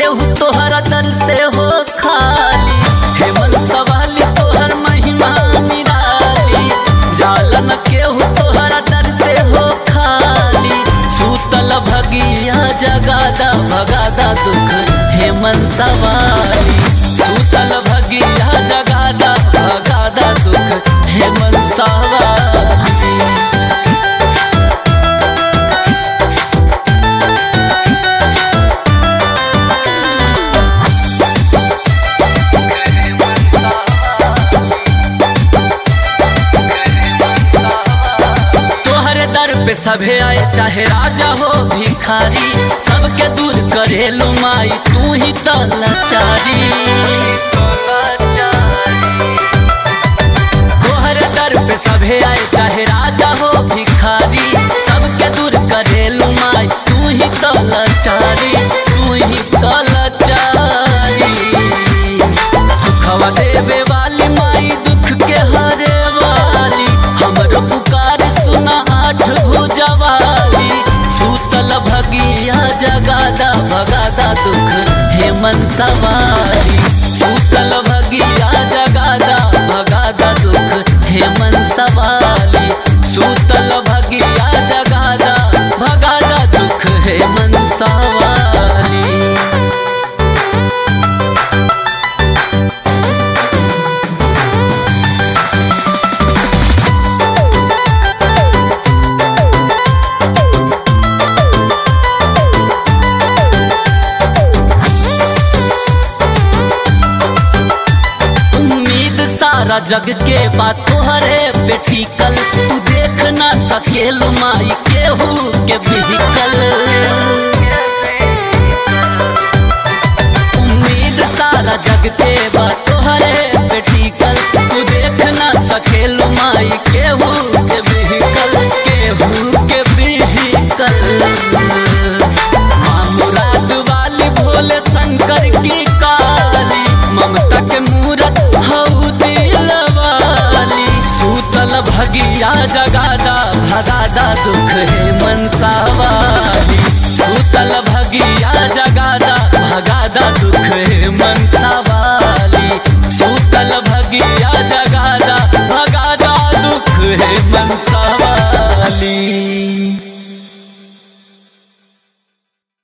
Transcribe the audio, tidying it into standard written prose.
केहू तोहरा दर से हो खाली। हे मन सवाली तोहर महिमा निराली, जाला न केहू तोहरा दर से हो खाली। सूतल भगिया जगादा भगादा दुख हे मन सवाली। सूतल भगिया जगादा भगादा दुख हे मन सवाली। पे सभे आए चाहे राजा हो भिखारी, सबके दूर करेलू माई तू ही तो लाचारी। तोहरे दर पे सभे आए चाहे राजा हो भिखारी, सबके दूर करेलू माई तू ही तो लाचारी, तू ही तो लाचारी। सुखवा देवे वाली माई दुख के हरे वाली, हमरो पुकार सुना आठ भुजवाली। सूतल भगिया जगादा भगादा दुख हे मन सवाली। सूतल भगिया जगादा भगादा दुख हे मन सवाली। सूतल भगिया जगादा भगादा दुख हे मन सवाली। सारा जग के बात तोहरे पे टिकल, तू देख ना सकेलू माई केहू के बिहकल। उम्मीद सारा जग के बात तोहरे पे टिकल, तू देख ना सकेलू माई केहू के बिहकल, केहू के बिहकल। माँ मुराद वाली भोले शंकर की काली, ममता के मूरत हऊ दिलवाली। सूतल भगिया जगा